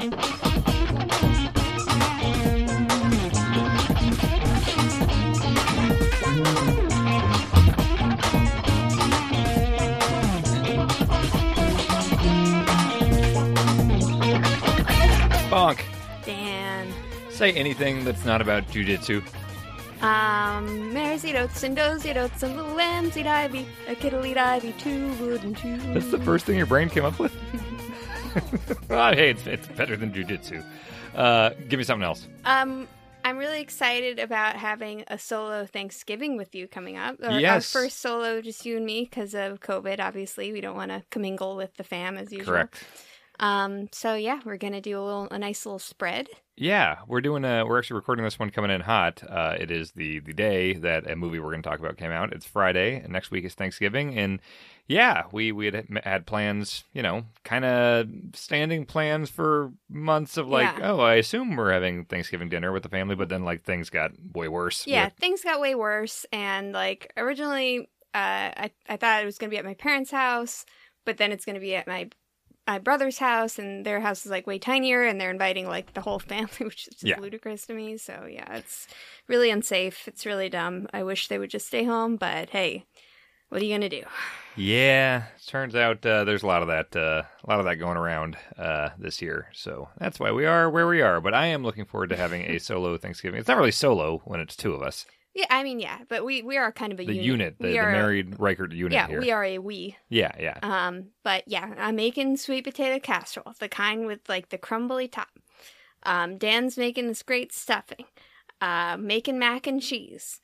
Bonk. Dan. Say anything that's not about jujitsu. Mares eat oats and does eat oats and little lambs eat ivy. A kittle eat ivy too, wouldn't you? That's the first thing your brain came up with? Oh, hey, it's better than jujitsu. Give me something else. I'm really excited about having a solo Thanksgiving with you coming up. Yes. Our first solo, just you and me, because of COVID, obviously. We don't want to commingle with the fam as usual. Correct. So yeah, we're gonna do a nice little spread. Yeah, we're actually recording this one coming in hot. It is the day that a movie we're going to talk about came out. It's Friday, and next week is Thanksgiving, and yeah, we had plans, kind of standing plans for months of like, Yeah. oh, I assume we're having Thanksgiving dinner with the family, but then like things got way worse. Yeah, things got way worse, and like originally, I thought it was gonna be at my parents' house, but then it's gonna be at my brother's house, and their house is like way tinier, and they're inviting like the whole family, which is just ludicrous to me. So yeah, it's really unsafe. It's really dumb. I wish they would just stay home, but hey, what are you gonna do? Yeah, turns out there's a lot of that going around this year. So that's why we are where we are. But I am looking forward to having a solo Thanksgiving. It's not really solo when it's two of us. Yeah, I mean, yeah, but we are kind of a unit. The married Reichert unit here. Yeah, we are a we. Yeah. But yeah, I'm making sweet potato casserole, the kind with like the crumbly top. Dan's making this great stuffing. Making mac and cheese.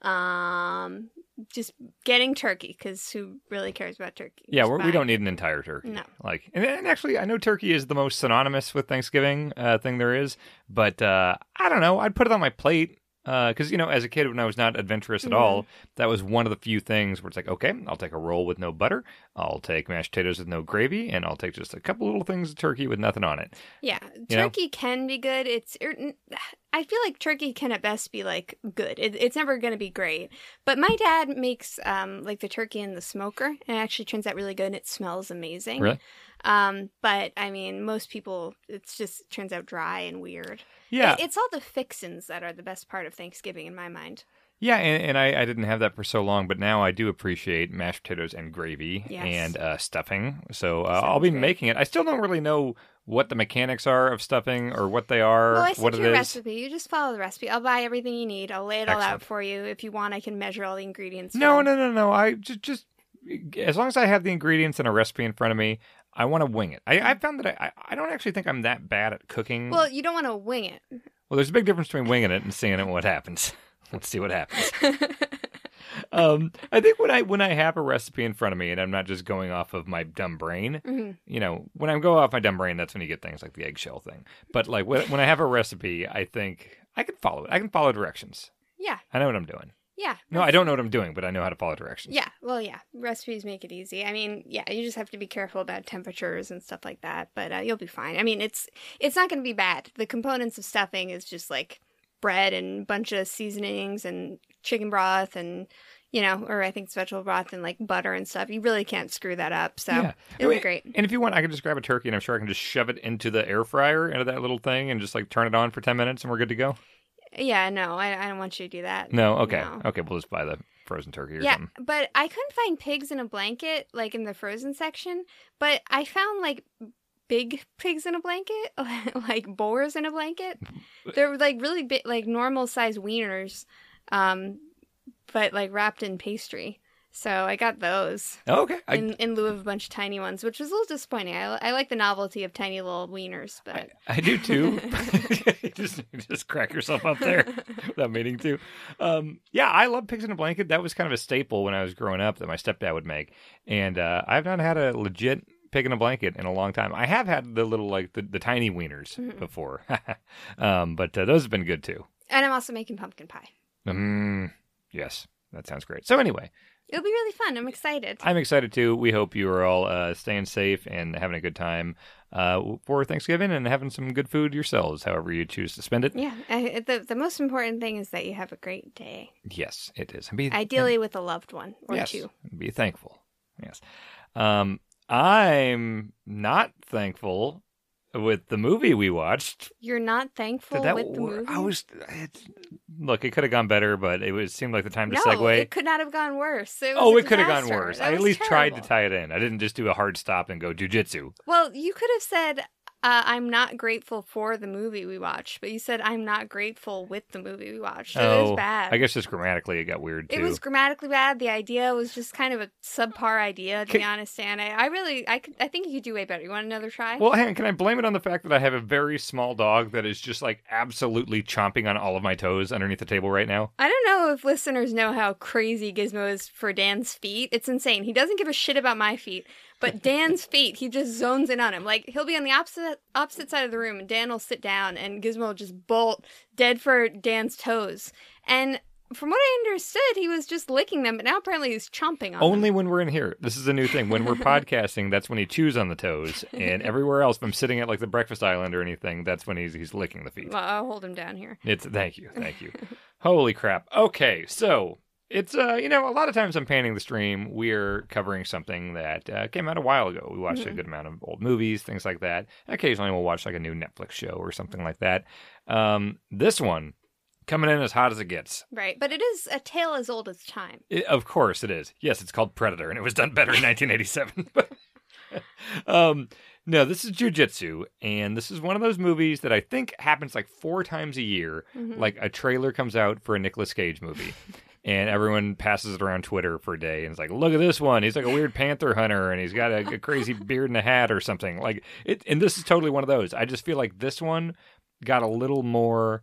Just getting turkey, because who really cares about turkey? Yeah, we don't need an entire turkey. No. And actually, I know turkey is the most synonymous with Thanksgiving thing there is, but I don't know. I'd put it on my plate. Because, as a kid, when I was not adventurous at all, that was one of the few things where it's like, okay, I'll take a roll with no butter, I'll take mashed potatoes with no gravy, and I'll take just a couple little things of turkey with nothing on it. Yeah, turkey can be good. I feel like turkey can at best be, like, good. It's never going to be great. But my dad makes, like, the turkey in the smoker, and it actually turns out really good, and it smells amazing. Really? But, I mean, most people, it turns out dry and weird. Yeah. It's all the fixins that are the best part of Thanksgiving in my mind. Yeah, and I didn't have that for so long, but now I do appreciate mashed potatoes and gravy and stuffing. So I'll be making it. I still don't really know what the mechanics are of stuffing or what they are, well, I what sent it you a is. recipe. You just follow the recipe. I'll buy everything you need. I'll lay it all Excellent. out for you. If you want, I can measure all the ingredients. No. I just as long as I have the ingredients and a recipe in front of me, I want to wing it. I found that I don't actually think I'm that bad at cooking. Well, you don't want to wing it. Well, there's a big difference between winging it and seeing it what happens. Let's see what happens. I think when I have a recipe in front of me and I'm not just going off of my dumb brain, when I go off my dumb brain, that's when you get things like the eggshell thing. But like when I have a recipe, I think I can follow it. I can follow directions. Yeah. I know what I'm doing. Yeah. No, I don't know what I'm doing, but I know how to follow directions. Yeah. Well, yeah. Recipes make it easy. I mean, yeah, you just have to be careful about temperatures and stuff like that, but you'll be fine. I mean, it's not going to be bad. The components of stuffing is just like bread and a bunch of seasonings and chicken broth and, or I think it's vegetable broth and like butter and stuff. You really can't screw that up. So it'll be great. And if you want, I can just grab a turkey and I'm sure I can just shove it into the air fryer, into that little thing, and just like turn it on for 10 minutes and we're good to go. Yeah, no, I don't want you to do that. No, okay. No. Okay, we'll just buy the frozen turkey or something. Yeah, but I couldn't find pigs in a blanket, like in the frozen section, but I found like big pigs in a blanket, like boars in a blanket. They're like really big, like normal size wieners, but like wrapped in pastry. So I got those. Oh, okay. In lieu of a bunch of tiny ones, which was a little disappointing. I like the novelty of tiny little wieners, but I do too. you just crack yourself up there without meaning to. Yeah, I love pigs in a blanket. That was kind of a staple when I was growing up that my stepdad would make, and I've not had a legit pig in a blanket in a long time. I have had the little like the tiny wieners before, but those have been good too. And I'm also making pumpkin pie. Yes, that sounds great. So anyway. It'll be really fun. I'm excited. I'm excited too. We hope you are all staying safe and having a good time for Thanksgiving and having some good food yourselves, however you choose to spend it. Yeah. The most important thing is that you have a great day. Yes, it is. Ideally with a loved one or two. Be thankful. Yes. I'm not thankful with the movie we watched. You're not thankful Did that with the movie? Look, it could have gone better, but it seemed like the time to No, segue. it could not have gone worse. It could have gone disaster. worse. That I at was least tried to terrible. tie it in. I didn't just do a hard stop and go jujitsu. Well, you could have said, I'm not grateful for the movie we watched, but you said, I'm not grateful with the movie we watched. So it was bad. I guess just grammatically it got weird, too. It was grammatically bad. The idea was just kind of a subpar idea, to be honest, and I think you could do way better. You want another try? Well, hang on, can I blame it on the fact that I have a very small dog that is just, like, absolutely chomping on all of my toes underneath the table right now? I don't know if listeners know how crazy Gizmo is for Dan's feet. It's insane. He doesn't give a shit about my feet. But Dan's feet, he just zones in on him. Like, he'll be on the opposite side of the room, and Dan will sit down, and Gizmo will just bolt dead for Dan's toes. And from what I understood, he was just licking them, but now apparently he's chomping on Only them. when we're in here. This is a new thing. When we're podcasting, that's when he chews on the toes. And everywhere else, if I'm sitting at, like, the breakfast island or anything, that's when he's licking the feet. Well, I'll hold him down here. Thank you. Holy crap. Okay, so... It's, a lot of times I'm panning the stream, we're covering something that came out a while ago. We watched a good amount of old movies, things like that. Occasionally we'll watch like a new Netflix show or something like that. This one, coming in as hot as it gets. Right, but it is a tale as old as time. Of course it is. Yes, it's called Predator, and it was done better in 1987. No, this is Jiu-Jitsu, and this is one of those movies that I think happens like 4 times a year. Like a trailer comes out for a Nicolas Cage movie. And everyone passes it around Twitter for a day, and it's like, look at this one. He's like a weird panther hunter, and he's got a crazy beard and a hat or something. Like it, and this is totally one of those. I just feel like this one got a little more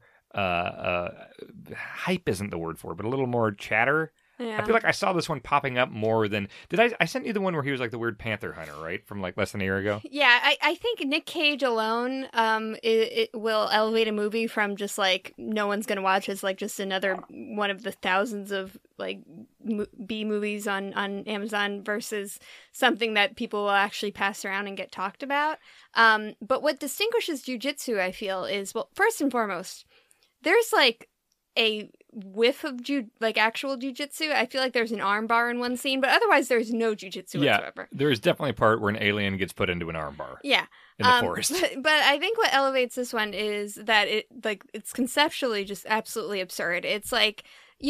hype isn't the word for it, but a little more chatter. Yeah. I feel like I saw this one popping up more than... I sent you the one where he was like the weird panther hunter, right? From like less than a year ago? Yeah, I think Nick Cage alone it will elevate a movie from just like no one's going to watch as like just another one of the thousands of like B movies on Amazon versus something that people will actually pass around and get talked about. But what distinguishes jiu-jitsu, I feel, is, well, first and foremost, there's like a whiff of actual jujitsu. I feel like there's an arm bar in one scene, but otherwise there's no jujitsu whatsoever. There is definitely a part where an alien gets put into an arm bar. Yeah. In the forest. But I think what elevates this one is that it's conceptually just absolutely absurd. It's like,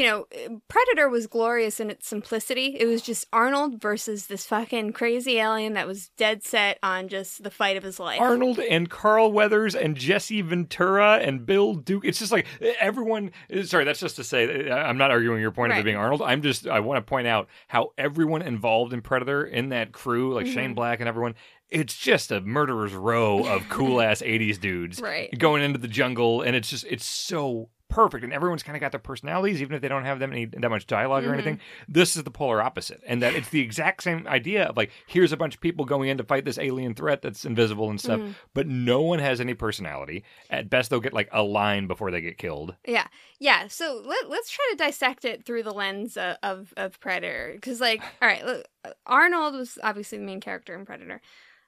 Predator was glorious in its simplicity. It was just Arnold versus this fucking crazy alien that was dead set on just the fight of his life. Arnold and Carl Weathers and Jesse Ventura and Bill Duke. It's just like everyone... Sorry, that's just to say, I'm not arguing your point of it being Arnold. I want to point out how everyone involved in Predator, in that crew, like Shane Black and everyone... It's just a murderer's row of cool-ass 80s dudes going into the jungle, and it's so perfect, and everyone's kind of got their personalities, even if they don't have that much dialogue or anything. This is the polar opposite, and that it's the exact same idea of, like, here's a bunch of people going in to fight this alien threat that's invisible and stuff, but no one has any personality. At best, they'll get, like, a line before they get killed. Yeah, so let's try to dissect it through the lens of Predator, because, like, all right, look, Arnold was obviously the main character in Predator.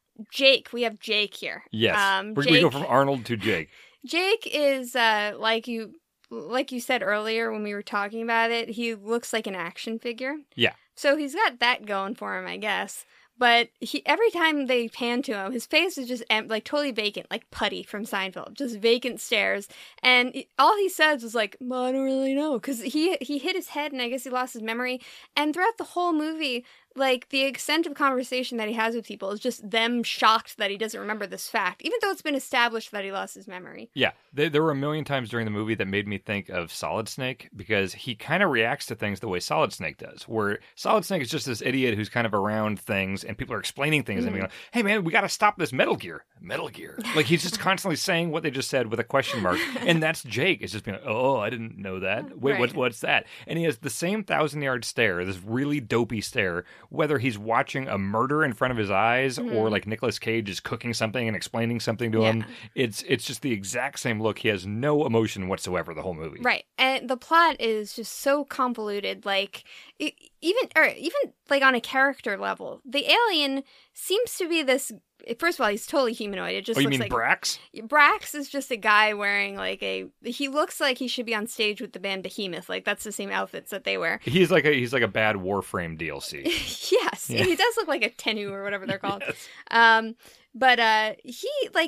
Jake, we have Jake here. Yes, we go from Arnold to Jake. Jake is like you said earlier when we were talking about it. He looks like an action figure. Yeah. So he's got that going for him, I guess. But every time they pan to him, his face is just like totally vacant, like Putty from Seinfeld, just vacant stares. And all he says was like, well, I don't really know, because he hit his head and I guess he lost his memory. And throughout the whole movie, like, the extent of conversation that he has with people is just them shocked that he doesn't remember this fact, even though it's been established that he lost his memory. Yeah, there were a million times during the movie that made me think of Solid Snake, because he kind of reacts to things the way Solid Snake does, where Solid Snake is just this idiot who's kind of around things, and people are explaining things, and being like, hey man, we got to stop this Metal Gear. Like, he's just constantly saying what they just said with a question mark, and that's Jake. It's just being like, oh, I didn't know that. Wait, what's that? And he has the same 1,000-yard stare, this really dopey stare, whether he's watching a murder in front of his eyes or like Nicolas Cage is cooking something and explaining something to him. It's just the exact same look. He has no emotion whatsoever the whole movie. Right. And the plot is just so convoluted. Like, even like on a character level, the alien seems to be this... First of all, he's totally humanoid. It just you looks mean like Brax? Brax is just a guy wearing like he looks like he should be on stage with the band Behemoth. Like, that's the same outfits that they wear. He's like a bad Warframe DLC. Yes, he does look like a Tennu or whatever they're called. Yes. But he, like,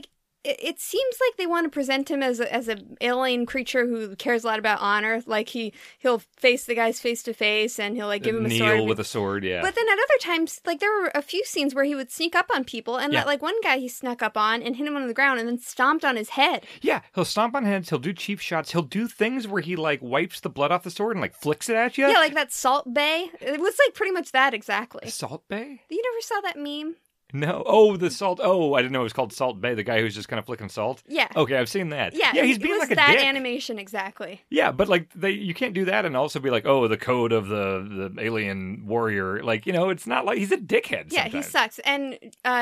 it seems like they want to present him as a alien creature who cares a lot about honor. Like he'll face the guys face to face, and he'll like give him a sword. Kneel with a sword, yeah. But then at other times, like there were a few scenes where he would sneak up on people, and that like one guy he snuck up on and hit him on the ground, and then stomped on his head. Yeah, he'll stomp on heads. He'll do cheap shots. He'll do things where he like wipes the blood off the sword and like flicks it at you. Yeah, like that Salt Bay. It was like pretty much that exactly. Salt Bay? You never saw that meme? No. Oh, the salt. Oh, I didn't know it was called Salt Bay. The guy who's just kind of flicking salt. Yeah. Okay, I've seen that. Yeah. He's being like a that dick. animation exactly. Yeah, but like you can't do that and also be like, oh, the code of the alien warrior. Like, it's not like he's a dickhead. Yeah, sometimes. he sucks. And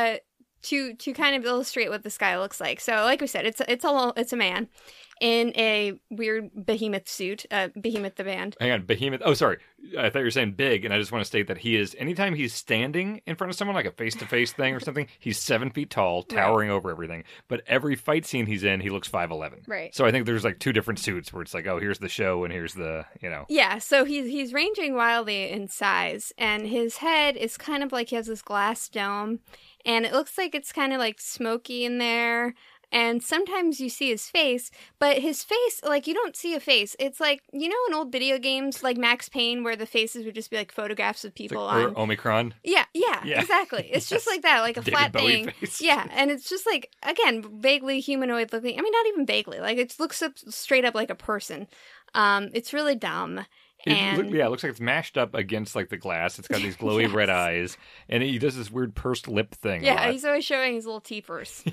to kind of illustrate what this guy looks like. So, like we said, it's a man in a weird behemoth suit. Behemoth the band. Hang on, Behemoth. Oh, sorry. I thought you were saying big, and I just want to state that he is, anytime he's standing in front of someone, like a face-to-face thing or something, he's 7 feet tall, towering over everything. But every fight scene he's in, he looks 5'11". Right. So I think there's like two different suits where it's like, oh, here's the show, and here's the, Yeah, so he's ranging wildly in size, and his head is kind of like he has this glass dome, and it looks like it's kind of like smoky in there. And sometimes you see his face, but his face, like, you don't see a face. It's like, in old video games, like Max Payne, where the faces would just be like photographs of people like, on. Or Omicron. Yeah, exactly. It's just like that, like a David flat Bowie thing. face. Yeah, and it's just like, again, vaguely humanoid looking. I mean, not even vaguely. Like, it looks up straight up like a person. It's really dumb. It looks like it's mashed up against like the glass. It's got these glowy red eyes, and he does this weird pursed lip thing. Yeah, he's always showing his little teepers.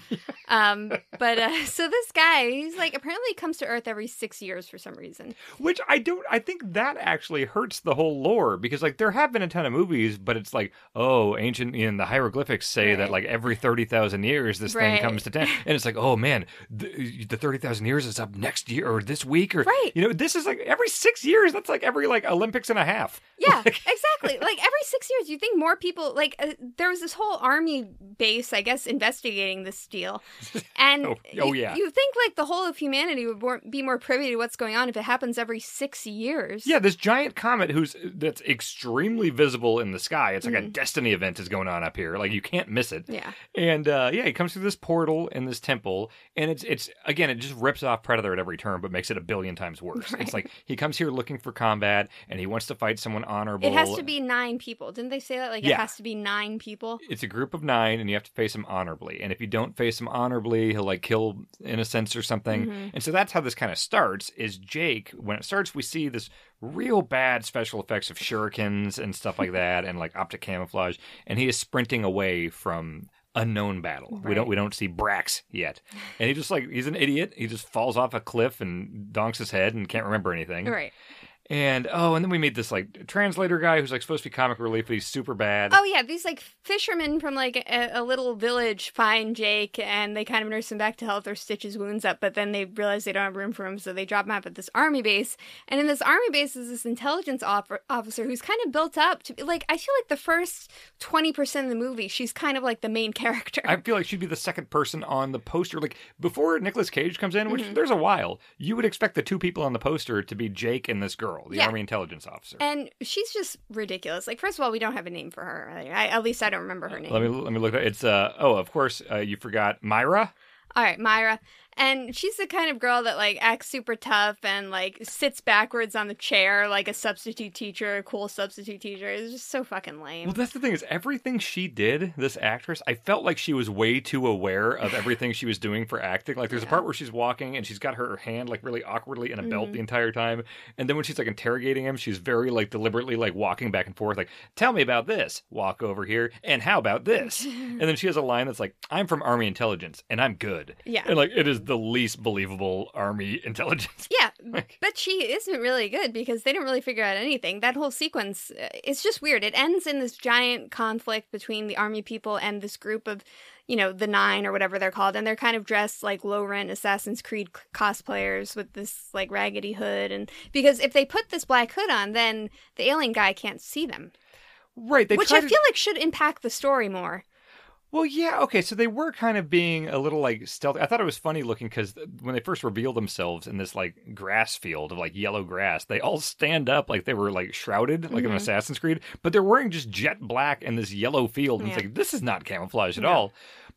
So this guy, he's like apparently comes to Earth every 6 years for some reason. Which I think that actually hurts the whole lore because like there have been a ton of movies, but it's like, oh, ancient the hieroglyphics say that like every 30,000 years this thing comes to 10, and it's like, oh man, the 30,000 years is up next year or this week or this is like every 6 years. That's like every like Olympics and a half. Yeah, exactly. Like every 6 years, you think more people there was this whole army base, I guess, investigating this deal, and you think like the whole of humanity would be more privy to what's going on if it happens every 6 years. Yeah, this giant comet that's extremely visible in the sky. It's like a destiny event is going on up here. Like you can't miss it. Yeah, and he comes through this portal in this temple, and it's again, it just rips off Predator at every turn, but makes it a billion times worse. Right. It's like he comes here looking for combat. And he wants to fight someone honorable. It has to be 9 people. Didn't they say that? Like, it has to be 9 people? It's a group of 9, and you have to face him honorably. And if you don't face him honorably, he'll, like, kill innocents or something. Mm-hmm. And so that's how this kind of starts, is Jake, when it starts, we see this real bad special effects of shurikens and stuff like that, and, like, optic camouflage. And he is sprinting away from unknown battle. Right. We don't see Brax yet. And he just, like, he's an idiot. He just falls off a cliff and donks his head and can't remember anything. Right. And then we meet this like translator guy who's like supposed to be comic relief, but he's super bad. Oh yeah, these like fishermen from like a little village find Jake, and they kind of nurse him back to health or stitch his wounds up. But then they realize they don't have room for him, so they drop him off at this army base. And in this army base is this intelligence officer who's kind of built up to be like, I feel like the first 20% of the movie, she's kind of like the main character. I feel like she'd be the second person on the poster. Like before Nicolas Cage comes in, which there's a while, you would expect the two people on the poster to be Jake and this girl. The Army intelligence officer. And she's just ridiculous. Like, first of all, we don't have a name for her. At least I don't remember her name. Let me look at it. It's, of course, you forgot Myra. All right, Myra. And she's the kind of girl that, like, acts super tough and, like, sits backwards on the chair like a substitute teacher, a cool substitute teacher. It's just so fucking lame. Well, that's the thing is everything she did, this actress, I felt like she was way too aware of everything she was doing for acting. Like, there's a part where she's walking and she's got her hand, like, really awkwardly in a belt the entire time. And then when she's, like, interrogating him, she's very, like, deliberately, like, walking back and forth, like, tell me about this. Walk over here. And how about this? And then she has a line that's like, I'm from Army Intelligence and I'm good. Yeah. And, like, it is the least believable Army intelligence. Yeah, but she isn't really good because they didn't really figure out anything. That whole sequence, it's just weird. It ends in this giant conflict between the Army people and this group of, the 9 or whatever they're called. And they're kind of dressed like low-rent Assassin's Creed cosplayers with this, like, raggedy hood. And because if they put this black hood on, then the alien guy can't see them. Right. Which I feel like should impact the story more. Well, yeah, okay, so they were kind of being a little, like, stealthy. I thought it was funny looking because when they first revealed themselves in this, like, grass field of, like, yellow grass, they all stand up like they were, like, shrouded, like in Assassin's Creed, but they're wearing just jet black in this yellow field, and it's like, this is not camouflage at all.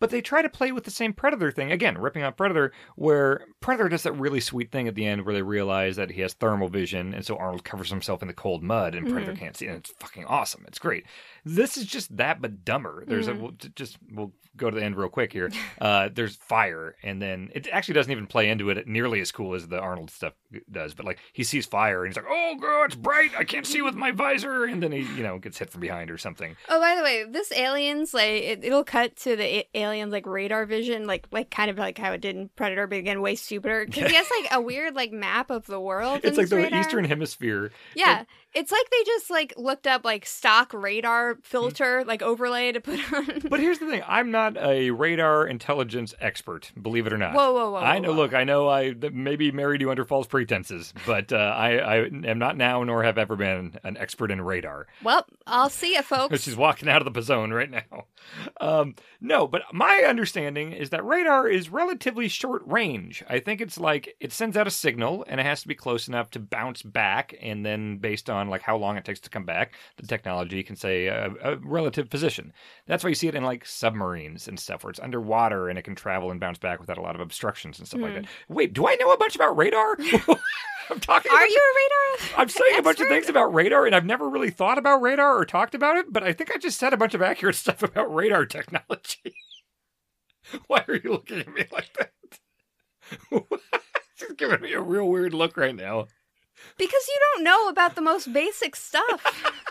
But they try to play with the same Predator thing. Again, ripping off Predator, where Predator does that really sweet thing at the end where they realize that he has thermal vision, and so Arnold covers himself in the cold mud, and Predator can't see it. And it's fucking awesome. It's great. This is just that, but dumber. There's we'll go to the end real quick here. There's fire, and then it actually doesn't even play into it nearly as cool as the Arnold stuff does. But like he sees fire, and he's like, "Oh god, it's bright! I can't see with my visor!" And then he, gets hit from behind or something. Oh, by the way, this aliens it'll cut to the aliens like radar vision, like kind of like how it did in Predator, but again way stupider because he has like a weird like map of the world. It's like the radar. Eastern Hemisphere. Yeah. It's like they just like looked up like stock radar filter like overlay to put on. But here's the thing: I'm not a radar intelligence expert, believe it or not. Whoa! I know. Look, I know I maybe married you under false pretenses, but I am not now, nor have ever been an expert in radar. Well, I'll see you, folks. She's walking out of the zone right now. No, but my understanding is that radar is relatively short range. I think it's like it sends out a signal, and it has to be close enough to bounce back, and then based on like how long it takes to come back, the technology can say a relative position. That's why you see it in like submarines and stuff where it's underwater and it can travel and bounce back without a lot of obstructions and stuff like that. Wait, do I know a bunch about radar? I'm talking. Are you a radar? I'm saying a bunch of things about radar, and I've never really thought about radar or talked about it. But I think I just said a bunch of accurate stuff about radar technology. Why are you looking at me like that? She's giving me a real weird look right now. Because you don't know about the most basic stuff.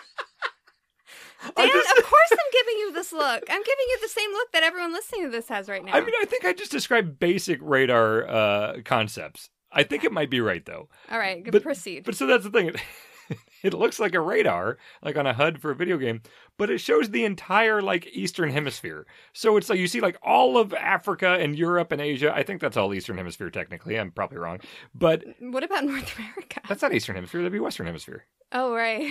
Dan, of course I'm giving you this look. I'm giving you the same look that everyone listening to this has right now. I mean, I think I just described basic radar concepts. I think it might be right, though. All right, proceed. But so that's the thing. It looks like a radar, like on a HUD for a video game, but it shows the entire, like, Eastern Hemisphere. So it's like you see, like, all of Africa and Europe and Asia. I think that's all Eastern Hemisphere, technically. I'm probably wrong. But what about North America? That's not Eastern Hemisphere. That'd be Western Hemisphere. Oh, right.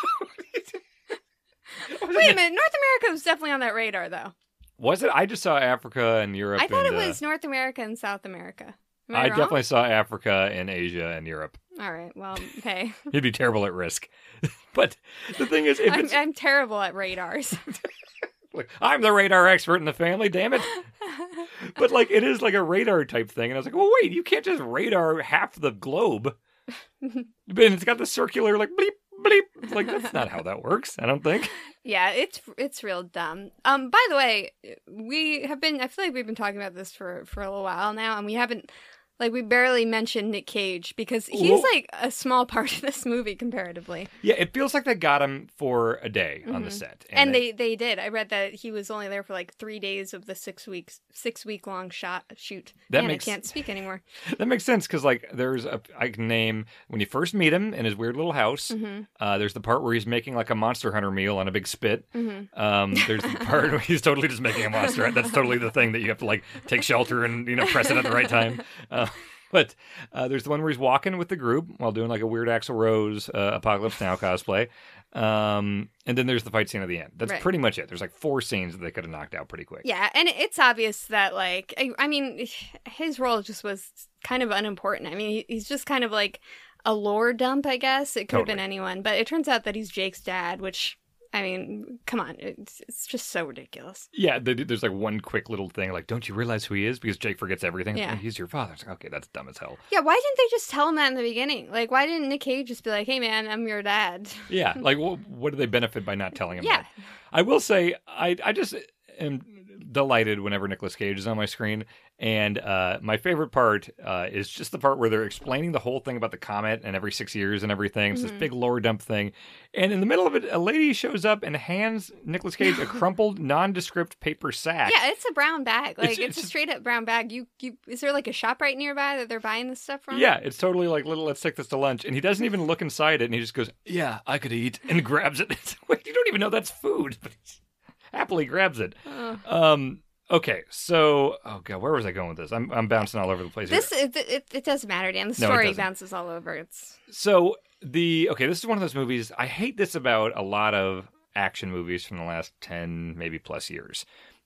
Wait a minute. North America was definitely on that radar, though. Was it? I just saw Africa and Europe. I thought it was North America and South America. I definitely saw Africa and Asia and Europe. All right. Well, okay. You'd be terrible at risk. But the thing is, I'm terrible at radars. Look, I'm the radar expert in the family, damn it. But like it is like a radar type thing. And I was like, well, wait, you can't just radar half the globe. But it's got the circular like bleep, bleep. Like that's not how that works, I don't think. Yeah, it's real dumb. By the way, I feel like we've been talking about this for a little while now, and we haven't, like, we barely mentioned Nick Cage because he's like a small part of this movie comparatively. Yeah, it feels like they got him for a day on the set. And they did. I read that he was only there for like 3 days of the 6 week long shoot. I can't speak anymore. That makes sense because like I can name when you first meet him in his weird little house. There's the part where he's making like a Monster Hunter meal on a big spit. There's the part where he's totally just making a monster. That's totally the thing that you have to like take shelter and press it at the right time. But there's the one where he's walking with the group while doing like a weird Axl Rose Apocalypse Now cosplay. And then there's the fight scene at the end. That's pretty much it. There's like 4 scenes that they could have knocked out pretty quick. Yeah, and it's obvious that like, I mean, his role just was kind of unimportant. I mean, he's just kind of like a lore dump, I guess. It could have been anyone. But it turns out that he's Jake's dad, which... I mean, come on. It's just so ridiculous. Yeah, there's like one quick little thing, like, don't you realize who he is? Because Jake forgets everything. Yeah. He's your father. It's like, okay, that's dumb as hell. Yeah, why didn't they just tell him that in the beginning? Like, why didn't Nick Cage just be like, hey, man, I'm your dad? Yeah, like, what do they benefit by not telling him that? I will say, I just am delighted whenever Nicolas Cage is on my screen. And my favorite part is just the part where they're explaining the whole thing about the comet and every 6 years and everything. It's this big lore dump thing. And in the middle of it, a lady shows up and hands Nicolas Cage a crumpled, nondescript paper sack. Yeah, it's a brown bag. Like, it's a straight up brown bag. Is there like a shop right nearby that they're buying this stuff from? Yeah, it's totally like, let's take this to lunch. And he doesn't even look inside it. And he just goes, yeah, I could eat. And grabs it. Wait, you don't even know that's food. But he happily grabs it. Okay, so where was I going with this? I'm bouncing all over the place. It doesn't matter, Dan. The story bounces all over. This is one of those movies. I hate this about a lot of action movies from the last 10 maybe plus years.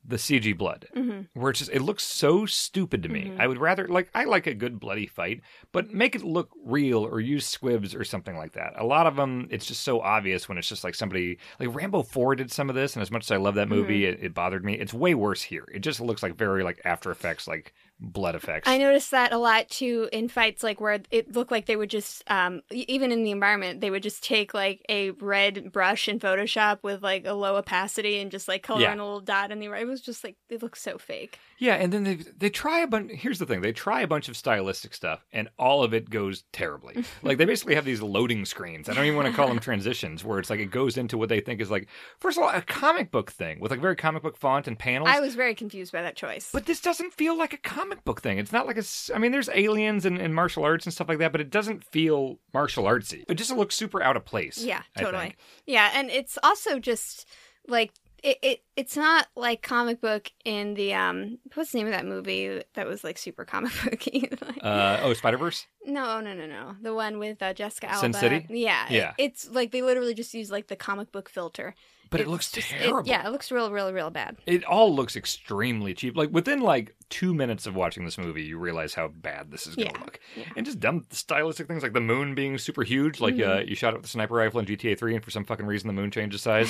the CG blood, Mm-hmm. where it looks so stupid to me. Mhm. I would rather, I like a good bloody fight, but make it look real or use squibs or something like that. A lot of them, it's just so obvious when it's just like somebody, like Rambo 4 did some of this, and as much as I love that movie, it bothered me. It's way worse here. It just looks like very like After Effects, like blood effects. I noticed that a lot too in fights, like where it looked like they would just, even in the environment, they would just take like a red brush in Photoshop with like a low opacity and just like color in a little dot in the. It was just like it looked so fake. Yeah, and then they try a bunch. Here's the thing: they try a bunch of stylistic stuff, and all of it goes terribly. Like they basically have these loading screens. I don't even want to call them transitions, where it's like it goes into what they think is like, first of all, a comic book thing with like very comic book font and panels. I was very confused by that choice. But this doesn't feel like a comic book thing. It's not like I mean, there's aliens and martial arts and stuff like that, but it doesn't feel martial artsy. It just looks super out of place. Yeah, I totally. think. Yeah, and it's also just like it's not like comic book in the what's the name of that movie that was like super comic booky? Spider-Verse? No. The one with Jessica Alba. Sin City? Yeah. It's like they literally just use like the comic book filter. But it looks terrible. It looks real bad. It all looks extremely cheap. Like within like 2 minutes of watching this movie, you realize how bad this is going to look. Yeah. And just dumb stylistic things like the moon being super huge. Like you shot it with a sniper rifle in GTA 3 and for some fucking reason the moon changes size.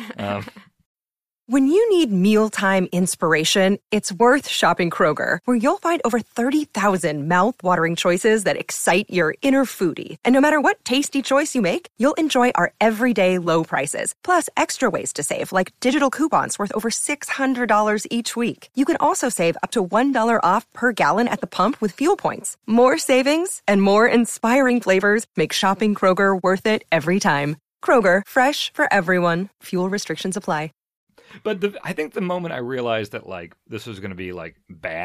When you need mealtime inspiration, it's worth shopping Kroger, where you'll find over 30,000 mouth-watering choices that excite your inner foodie. And no matter what tasty choice you make, you'll enjoy our everyday low prices, plus extra ways to save, like digital coupons worth over $600 each week. You can also save up to $1 off per gallon at the pump with fuel points. More savings and more inspiring flavors make shopping Kroger worth it every time. Kroger, fresh for everyone. Fuel restrictions apply. But I think the moment I realized that like this was going to be like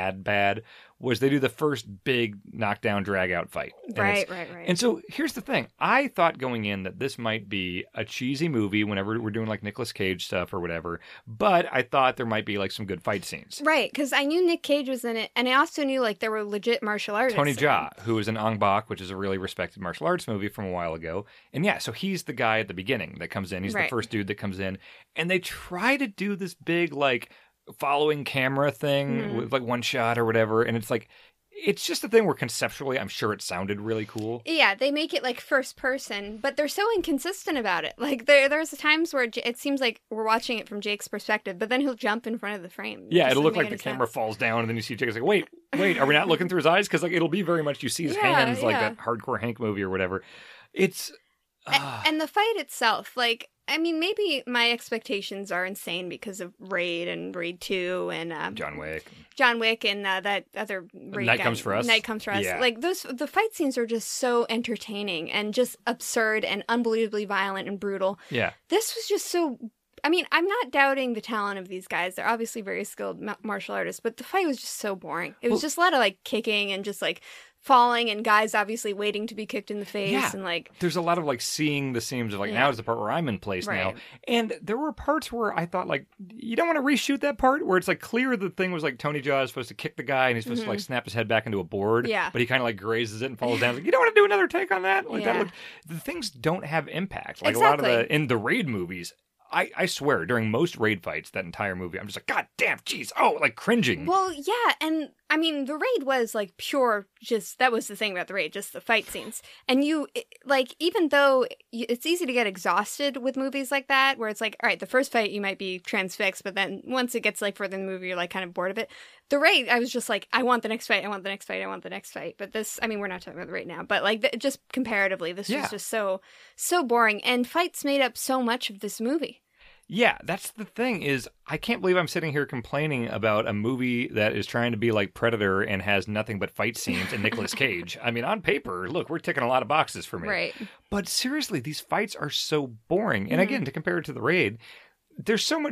bad was they do the first big knockdown drag out fight. Right. And so here's the thing. I thought going in that this might be a cheesy movie whenever we're doing like Nicolas Cage stuff or whatever, but I thought there might be like some good fight scenes. Right, because I knew Nick Cage was in it, and I also knew like there were legit martial artists. Tony Jaa, who is in Ong Bak, which is a really respected martial arts movie from a while ago. And yeah, so he's the guy at the beginning that comes in. He's the first dude that comes in. And they try to do this big like following camera thing with like one shot or whatever. And it's like, it's just a thing where conceptually I'm sure it sounded really cool. Yeah, they make it like first person, but they're so inconsistent about it. Like there's times where it seems like we're watching it from Jake's perspective, but then he'll jump in front of the frame. Yeah, it'll look like the camera falls down and then you see Jake's like, wait, are we not looking through his eyes? Because like it'll be very much you see his hands like that Hardcore Hank movie or whatever. It's... And the fight itself, like, I mean, maybe my expectations are insane because of Raid and Raid 2 and John Wick and that other Raid Night guy, Comes for Us. Night Comes for Us. Yeah. Like the fight scenes are just so entertaining and just absurd and unbelievably violent and brutal. Yeah. This was just so. I mean, I'm not doubting the talent of these guys. They're obviously very skilled martial artists, but the fight was just so boring. It was just a lot of like kicking and just like falling and guys obviously waiting to be kicked in the face and like there's a lot of like seeing the seams of like now is the part where I'm in place now. And there were parts where I thought like you don't want to reshoot that part where it's like clear the thing was like Tony Jaa is supposed to kick the guy and he's supposed to like snap his head back into a board. Yeah. But he kind of like grazes it and falls down. Like, you don't want to do another take on that? Like that looked, the things don't have impact. Like a lot of in the Raid movies. I swear, during most Raid fights, that entire movie, I'm just like, God damn, jeez, like cringing. Well, yeah, and I mean, the Raid was like pure, that was the thing about the Raid, just the fight scenes. And like, even though it's easy to get exhausted with movies like that, where it's like, all right, the first fight you might be transfixed, but then once it gets like further in the movie, you're like kind of bored of it. The Raid, I was just like, I want the next fight, I want the next fight, I want the next fight. But this, I mean, we're not talking about the Raid now, but like, just comparatively, this was just so boring. And fights made up so much of this movie. Yeah, that's the thing is I can't believe I'm sitting here complaining about a movie that is trying to be like Predator and has nothing but fight scenes and Nicolas Cage. I mean, on paper, look, we're ticking a lot of boxes for me. Right. But seriously, these fights are so boring. And again, to compare it to the Raid, there's so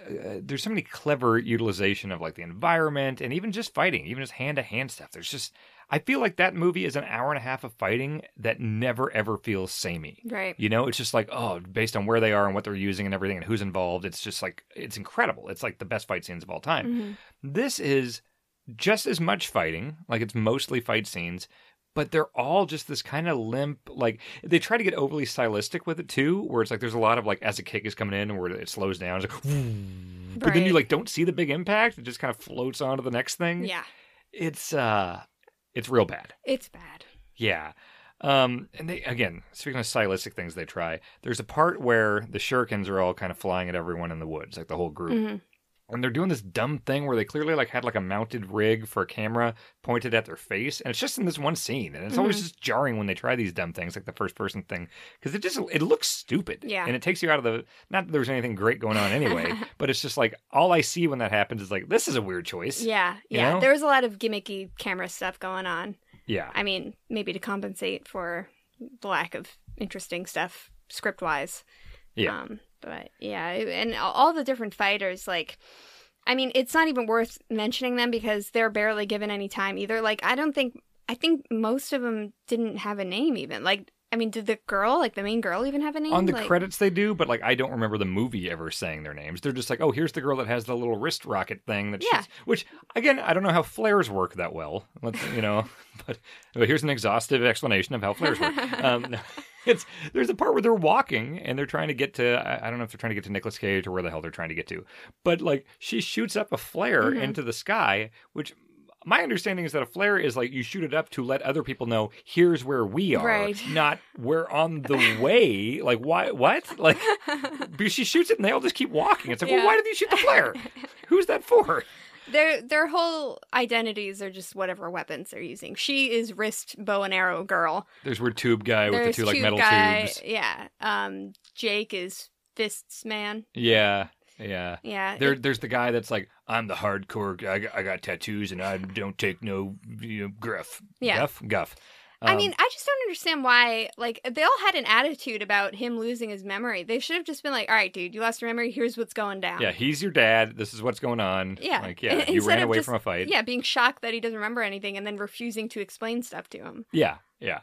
many clever utilization of like the environment and even just fighting, even just hand-to-hand stuff. I feel like that movie is an hour and a half of fighting that never, ever feels samey. Right. You know, it's just like, based on where they are and what they're using and everything and who's involved, it's just like, it's incredible. It's like the best fight scenes of all time. Mm-hmm. This is just as much fighting, like it's mostly fight scenes, but they're all just this kind of limp, like they try to get overly stylistic with it too, where it's like there's a lot of like as a kick is coming in where it slows down, it's like, but then you like don't see the big impact. It just kind of floats on to the next thing. Yeah. It's real bad. It's bad. Yeah. And they, again, speaking of stylistic things they try, there's a part where the shurikens are all kind of flying at everyone in the woods, like the whole group. Mm-hmm. And they're doing this dumb thing where they clearly like had like a mounted rig for a camera pointed at their face, and it's just in this one scene, and it's always just jarring when they try these dumb things like the first person thing, because it looks stupid, and it takes you out of the, not that there was anything great going on anyway, but it's just like all I see when that happens is like, this is a weird choice. Yeah, you know? There was a lot of gimmicky camera stuff going on. Yeah, I mean, maybe to compensate for the lack of interesting stuff script wise. Yeah. But yeah, and all the different fighters, like, I mean, it's not even worth mentioning them because they're barely given any time either. Like, I think most of them didn't have a name even. Like, I mean, did the girl, like the main girl, even have a name? On the credits they do, but like I don't remember the movie ever saying their names. They're just like, oh, here's the girl that has the little wrist rocket thing that shoots. Which, again, I don't know how flares work that well. Let's, but here's an exhaustive explanation of how flares work. There's a part where they're walking and they're trying to get to, I don't know if they're trying to get to Nicolas Cage or where the hell they're trying to get to, but like she shoots up a flare into the sky, which my understanding is that a flare is like you shoot it up to let other people know here's where we are, not we're on the way. Like why? What? Like because she shoots it and they all just keep walking. It's like, well, why did you shoot the flare? Who's that for? Their whole identities are just whatever weapons they're using. She is wrist bow and arrow girl. There's weird tube guy with the two like metal tubes. Yeah. Jake is fists man. Yeah. There's the guy that's like, I'm the hardcore guy. I got tattoos and I don't take no gruff. Yeah. Guff. I mean, I just don't understand why, like, they all had an attitude about him losing his memory. They should have just been like, all right, dude, you lost your memory. Here's what's going down. Yeah, he's your dad. This is what's going on. Yeah. Like, yeah, you ran away from a fight. Yeah, being shocked that he doesn't remember anything and then refusing to explain stuff to him. Yeah.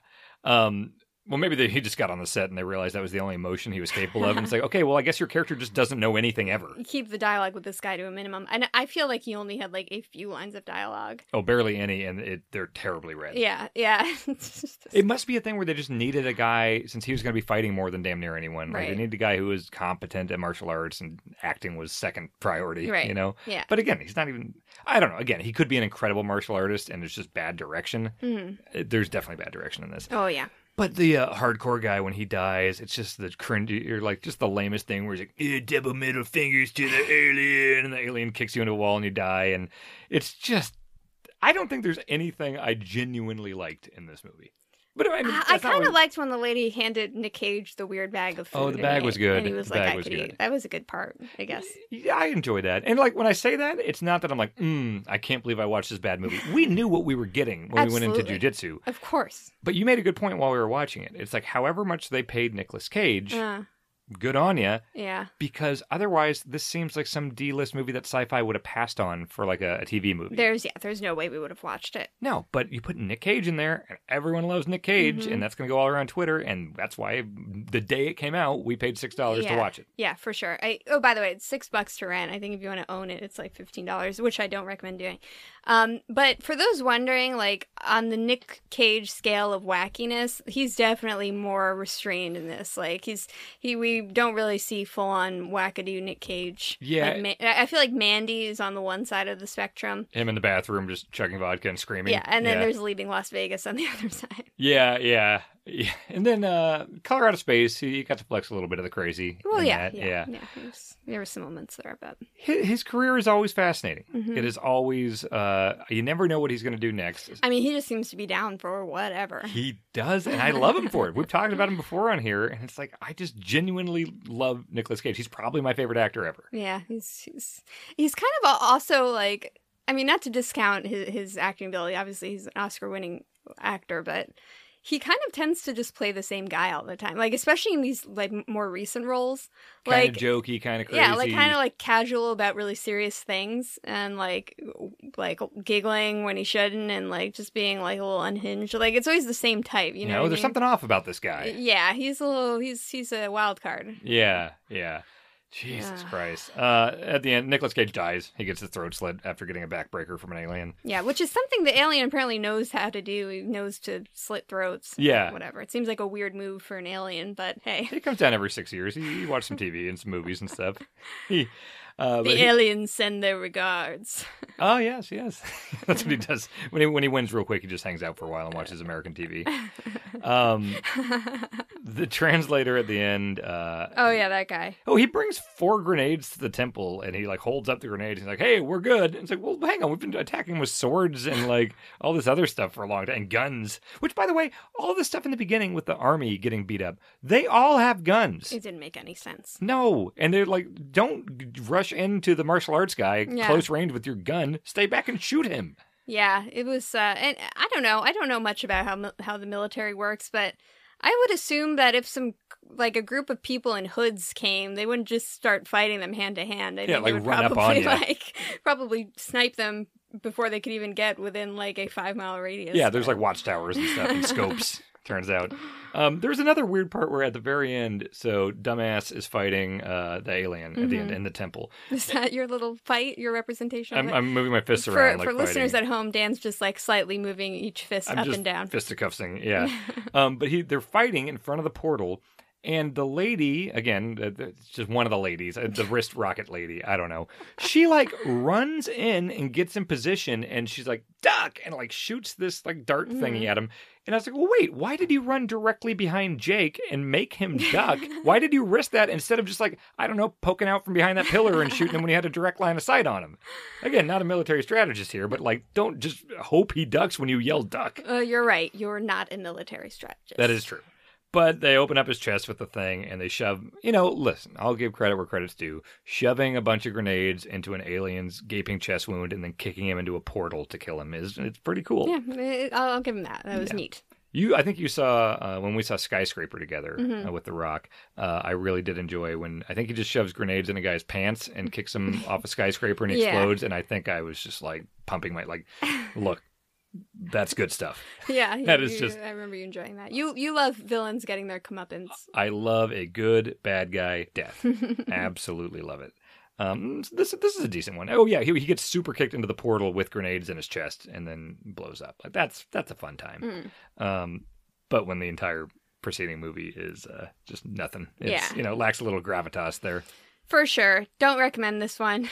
Well, maybe he just got on the set and they realized that was the only emotion he was capable of. And it's like, okay, well, I guess your character just doesn't know anything ever. Keep the dialogue with this guy to a minimum. And I feel like he only had like a few lines of dialogue. Oh, barely any, and they're terribly read. Yeah. It must be a thing where they just needed a guy, since he was going to be fighting more than damn near anyone. Like, they needed a guy who was competent at martial arts and acting was second priority, Yeah. But again, he's not even, I don't know. Again, he could be an incredible martial artist and it's just bad direction. Mm-hmm. There's definitely bad direction in this. Oh, yeah. But the hardcore guy, when he dies, it's just the cringe, you're like, just the lamest thing where he's like, double middle fingers to the alien, and the alien kicks you into a wall and you die. And it's just, I don't think there's anything I genuinely liked in this movie. But I mean, I kind of liked when the lady handed Nick Cage the weird bag of food. Oh, the bag was good. And he was like, I could eat. That was a good part, I guess. Yeah, I enjoyed that. And like when I say that, it's not that I'm like, I can't believe I watched this bad movie. We knew what we were getting when we went into jiu-jitsu. Of course. But you made a good point while we were watching it. It's like however much they paid Nicolas Cage, good on ya. Yeah. Because otherwise, this seems like some D-list movie that Sci-Fi would have passed on for like a TV movie. There's no way we would have watched it. No, but you put Nick Cage in there, and everyone loves Nick Cage, and that's going to go all around Twitter, and that's why the day it came out, we paid $6 to watch it. Yeah, for sure. By the way, it's $6 to rent. I think if you want to own it, it's like $15, which I don't recommend doing. But for those wondering, like on the Nick Cage scale of wackiness, he's definitely more restrained in this. Like we don't really see full on wackadoo Nick Cage. Yeah, like, I feel like Mandy is on the one side of the spectrum. Him in the bathroom just chugging vodka and screaming. Yeah, and then there's Leaving Las Vegas on the other side. Yeah. And then Color Out of Space, he got to flex a little bit of the crazy. Well, yeah. There were some moments there, but his career is always fascinating. Mm-hmm. It is always you never know what he's going to do next. I mean, he just seems to be down for whatever. He does, and I love him for it. We've talked about him before on here, and it's like I just genuinely love Nicolas Cage. He's probably my favorite actor ever. Yeah, he's kind of also like, I mean, not to discount his acting ability. Obviously, he's an Oscar-winning actor, but he kind of tends to just play the same guy all the time, like especially in these like more recent roles, kind of jokey, kind of crazy. Yeah, like kind of like casual about really serious things, and like giggling when he shouldn't, and like just being like a little unhinged. Like it's always the same type, you know. There's something off about this guy. Yeah, he's a wild card. Yeah. Jesus Yeah. Christ. At the end, Nicolas Cage dies. He gets his throat slit after getting a backbreaker from an alien. Yeah, which is something the alien apparently knows how to do. He knows to slit throats. Yeah. Whatever. It seems like a weird move for an alien, but hey. He comes down every 6 years. He watched some TV and some movies and stuff. But The aliens send their regards. Oh, yes. That's what he does. When he wins real quick, he just hangs out for a while and watches American TV. The translator at the end... Oh, yeah, that guy. Oh, he brings 4 grenades to the temple, and he, like, holds up the grenades. He's like, hey, we're good. And it's like, well, hang on. We've been attacking with swords and, like, all this other stuff for a long time, and guns. Which, by the way, all this stuff in the beginning with the army getting beat up, they all have guns. It didn't make any sense. No. And they're like, don't rush into the martial arts guy close range with your gun. Stay back and shoot him. Yeah, it was, and I don't know. I don't know much about how the military works, but I would assume that if a group of people in hoods came, they wouldn't just start fighting them hand to hand. I think they would run probably, up on you. probably snipe them before they could even get within, like, a 5-mile radius. Yeah, there's, like, watchtowers and stuff and scopes, turns out. There's another weird part where at the very end, so Dumbass is fighting the alien at the end in the temple. Is that your little fight, your representation of it? I'm moving my fists around like For listeners fighting. at home, Dan's just, like, slightly moving each fist up and down. Fisticuffsing, yeah. But they're fighting in front of the portal, and the lady, again, it's just one of the ladies, the wrist rocket lady, I don't know. She, like, runs in and gets in position, and she's like, duck, and, like, shoots this, like, dart thingy at him. And I was like, well, wait, why did you run directly behind Jake and make him duck? Why did you risk that instead of just, like, I don't know, poking out from behind that pillar and shooting him when you had a direct line of sight on him? Again, not a military strategist here, but, like, don't just hope he ducks when you yell duck. You're right. You're not a military strategist. That is true. But they open up his chest with the thing, and they shove... listen, I'll give credit where credit's due. Shoving a bunch of grenades into an alien's gaping chest wound and then kicking him into a portal to kill him it's pretty cool. Yeah, I'll give him that. That was neat. I think you saw, when we saw Skyscraper together with The Rock, I really did enjoy when... I think he just shoves grenades in a guy's pants and kicks him off a skyscraper and he explodes, and I think I was just, like, pumping my... Like, look... That's good stuff. Yeah, that is just. I remember you enjoying that. You love villains getting their comeuppance. I love a good bad guy death. Absolutely love it. This is a decent one. Oh yeah, he gets super kicked into the portal with grenades in his chest and then blows up. Like that's a fun time. But when the entire preceding movie is just nothing, it's lacks a little gravitas there. For sure, don't recommend this one.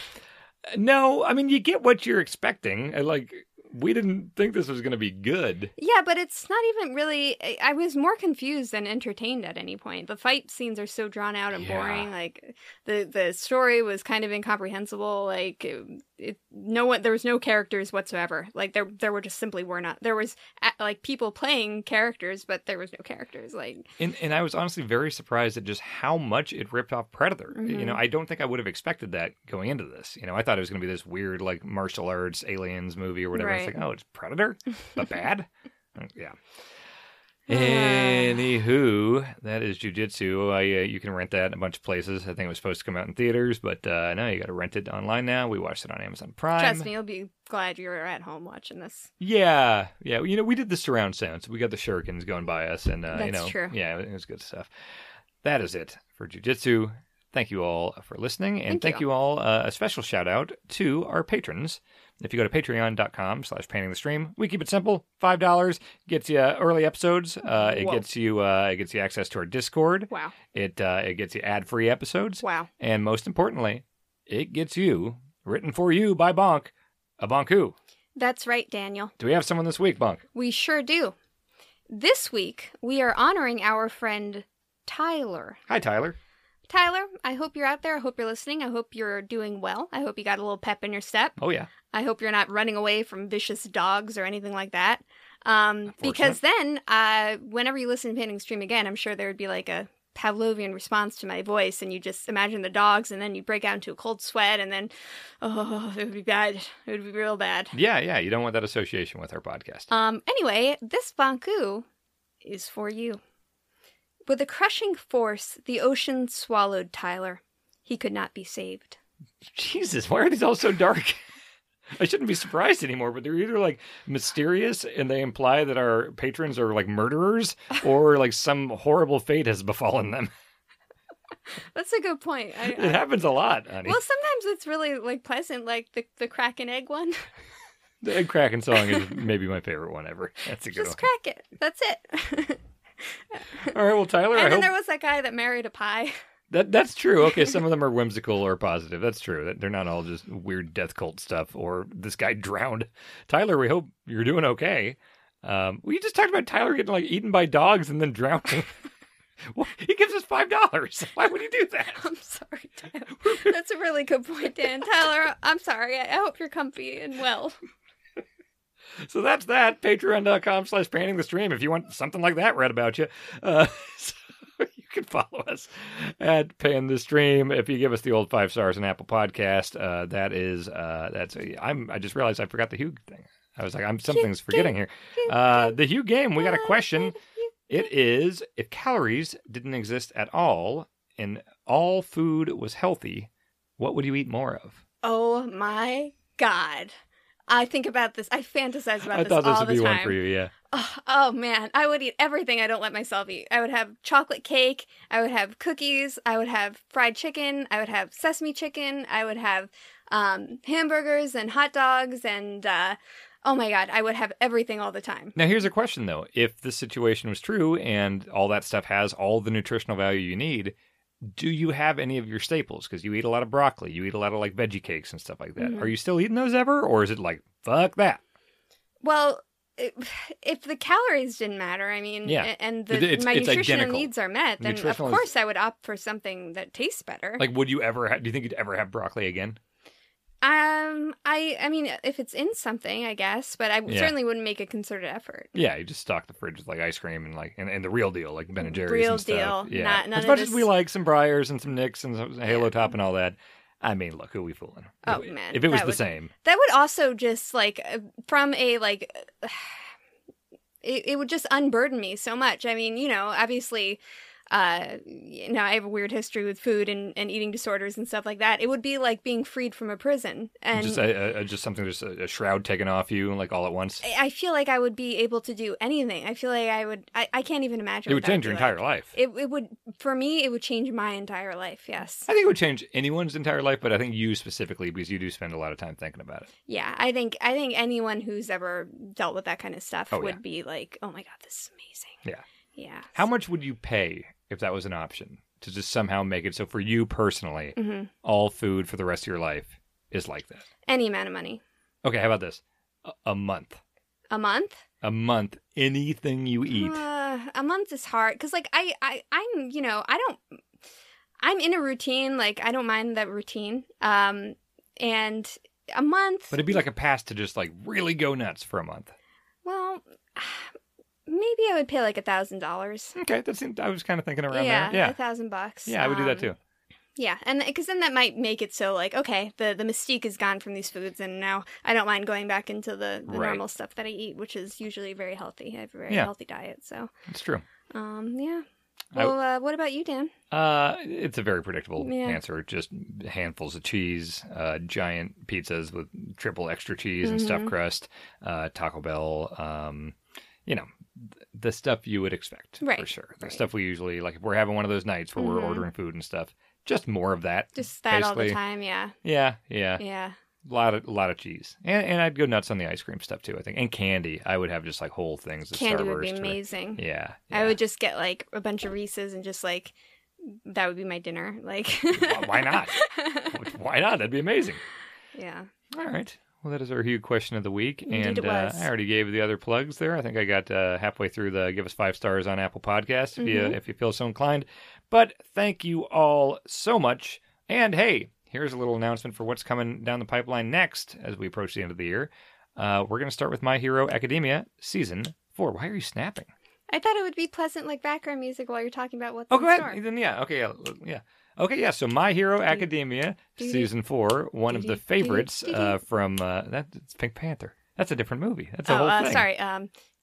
No, I mean you get what you're expecting. We didn't think this was going to be good. Yeah, but it's not even really... I was more confused than entertained at any point. The fight scenes are so drawn out and boring. Like, the story was kind of incomprehensible. Like, there was no characters whatsoever. Like, there were just simply were not... There was, like, people playing characters, but there was no characters. Like, and I was honestly very surprised at just how much it ripped off Predator. I don't think I would have expected that going into this. I thought it was going to be this weird, like, martial arts aliens movie or whatever. Right. It's like, oh, it's Predator, but bad. Yeah. Anywho, that is Jiu-Jitsu. You can rent that in a bunch of places. I think it was supposed to come out in theaters, but no, you got to rent it online now. We watched it on Amazon Prime. Trust me, you'll be glad you were at home watching this. Yeah. We did the surround sound, so we got the shurikens going by us, and That's true. Yeah, it was good stuff. That is it for Jiu-Jitsu. Thank you all for listening, and thank you all. A special shout out to our patrons. If you go to patreon.com/paintingthestream, we keep it simple. $5 gets you early episodes. It gets you access to our Discord. Wow. It gets you ad-free episodes. Wow. And most importantly, it gets you, written for you by Bonk, a Bonku. That's right, Daniel. Do we have someone this week, Bonk? We sure do. This week, we are honoring our friend Tyler. Hi, Tyler. Tyler, I hope you're out there. I hope you're listening. I hope you're doing well. I hope you got a little pep in your step. Oh, yeah. I hope you're not running away from vicious dogs or anything like that. Because then, whenever you listen to Painting the Stream again, I'm sure there would be like a Pavlovian response to my voice, and you just imagine the dogs, and then you break out into a cold sweat, and then, it would be bad. It would be real bad. Yeah. You don't want that association with our podcast. Anyway, this Banku is for you. With a crushing force, the ocean swallowed Tyler. He could not be saved. Jesus, why are these all so dark? I shouldn't be surprised anymore, but they're either like mysterious and they imply that our patrons are like murderers or like some horrible fate has befallen them. That's a good point. It happens a lot, honey. Well, sometimes it's really like pleasant, like the crack an egg one. The egg cracking song is maybe my favorite one ever. That's a good Just one. crack it. That's it. All right, well, Tyler, And I then hope there was that guy that married a pie. that's true. Okay, some of them are whimsical or positive. That's true. They're not all just weird death cult stuff or this guy drowned. Tyler, we hope you're doing okay. We just talked about Tyler getting like eaten by dogs and then drowning. Well, he gives us $5. Why would he do that? I'm sorry, Tyler. That's a really good point, Dan. Tyler, I'm sorry. I hope you're comfy and well. So that's that. Patreon.com/painting the stream if you want something like that read about you. So you can follow us at Pan the Stream. If you give us the old 5 stars on Apple Podcast, I just realized I forgot the Hugh thing. I was like, something's forgetting here. The Hugh game, we got a question. It is, if calories didn't exist at all and all food was healthy, what would you eat more of? Oh my God. I think about this. I fantasize about this all the time. I thought this would be one for you, yeah. Oh man, I would eat everything I don't let myself eat. I would have chocolate cake. I would have cookies. I would have fried chicken. I would have sesame chicken. I would have hamburgers and hot dogs and... oh my God, I would have everything all the time. Now, here's a question, though. If this situation was true and all that stuff has all the nutritional value you need, do you have any of your staples? Because you eat a lot of broccoli. You eat a lot of, like, veggie cakes and stuff like that. Mm-hmm. Are you still eating those ever? Or is it like, fuck that? Well, if the calories didn't matter, I mean, yeah. and my nutritional identical. needs are met, then of course I would opt for something that tastes better. Like, would you ever do you think you'd ever have broccoli again? I mean, if it's in something, I guess, but I certainly wouldn't make a concerted effort. Yeah, you just stock the fridge with like ice cream and like and the real deal, like Ben and Jerry's real and stuff. deal. Yeah, None as of much this... as we like some Breyers and some Nicks and some Halo Top and all that. I mean, look, who are we fooling? Oh man, if it was the same, that would also just like from a like. It would just unburden me so much. I mean, obviously, I have a weird history with food and eating disorders and stuff like that. It would be like being freed from a prison. And just something, just a shroud taken off you, like all at once. I feel like I would be able to do anything. I feel like I would, I can't even imagine. It would change your entire life. It would, for me, it would change my entire life, yes. I think it would change anyone's entire life, but I think you specifically, because you do spend a lot of time thinking about it. Yeah, I think anyone who's ever dealt with that kind of stuff would be like, oh my God, this is amazing. Yeah. Yeah. How much would you pay if that was an option to just somehow make it so for you personally, all food for the rest of your life is like that? Any amount of money. Okay, how about this? A month. A month? A month. Anything you eat. A month is hard because, like, I'm in a routine. Like, I don't mind that routine. And a month. But it'd be like a pass to just like really go nuts for a month. Well. Maybe I would pay like $1,000. Okay, I was kind of thinking around there. Yeah, $1,000. Yeah, I would do that too. Yeah, and because then that might make it so like, okay, the mystique is gone from these foods, and now I don't mind going back into the normal stuff that I eat, which is usually very healthy. I have a very healthy diet, so it's true. Yeah. Well, what about you, Dan? It's a very predictable answer. Just handfuls of cheese, giant pizzas with triple extra cheese and stuffed crust, Taco Bell. The stuff you would expect, for sure. The stuff we usually, like if we're having one of those nights where we're ordering food and stuff, just more of that. Just that basically. All the time, yeah. Yeah. Yeah. A lot of cheese. And I'd go nuts on the ice cream stuff too, I think. And candy. I would have just like whole things of candy Starburst. Would be amazing. Yeah. I would just get like a bunch of Reese's and just like, that would be my dinner. Like, why not? Why not? That'd be amazing. Yeah. All right. Well, that is our huge question of the week. Indeed and it was. I already gave the other plugs there. I think I got halfway through the give us 5 stars on Apple Podcasts if you feel so inclined. But thank you all so much. And hey, here's a little announcement for what's coming down the pipeline next as we approach the end of the year. We're going to start with My Hero Academia Season 4. Why are you snapping? I thought it would be pleasant like background music while you're talking about what's in store. Oh, go ahead. Then, yeah. Okay, yeah. Okay, yeah, so My Hero Academia, Season 4, one of the favorites from, that's Pink Panther. That's a different movie. That's a whole thing. Sorry,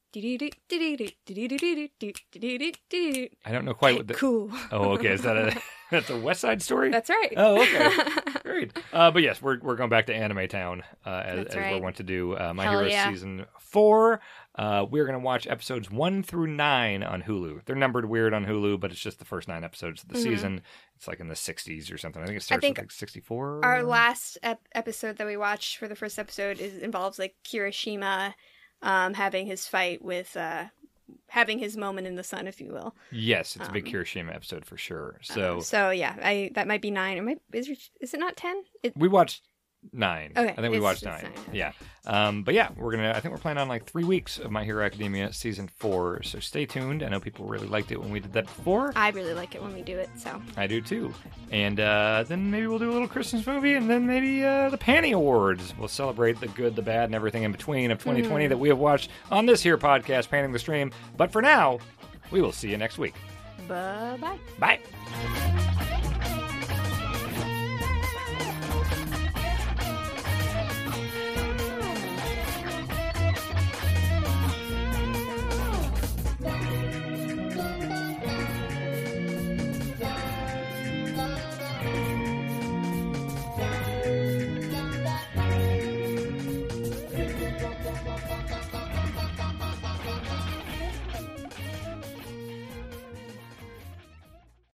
I don't know quite what the... Cool. Oh, okay. Is that that's a West Side Story? That's right. Oh, okay. Great. But yes, we're going back to Anime Town as right. we want to do My Hell Hero yeah. Season 4. We're going to watch episodes 1 through 9 on Hulu. They're numbered weird on Hulu, but it's just the first 9 episodes of the season. It's like in the 60s or something. I think it starts with like 64. Our last episode that we watched for the first episode involves like Kirishima having his fight with having his moment in the sun, if you will. Yes, it's a big Kirishima episode for sure. So yeah, that might be 9. Or is it not 10? we watched 9. Okay, I think we watched 9. it's 9, okay. Yeah. But yeah, I think we're planning on like 3 weeks of My Hero Academia season 4. So stay tuned. I know people really liked it when we did that before. I really like it when we do it, so. I do too. And then maybe we'll do a little Christmas movie, and then maybe the Panty Awards. We'll celebrate the good, the bad, and everything in between of 2020 that we have watched on this here podcast, Panning the Stream. But for now, we will see you next week. Bye-bye. Bye.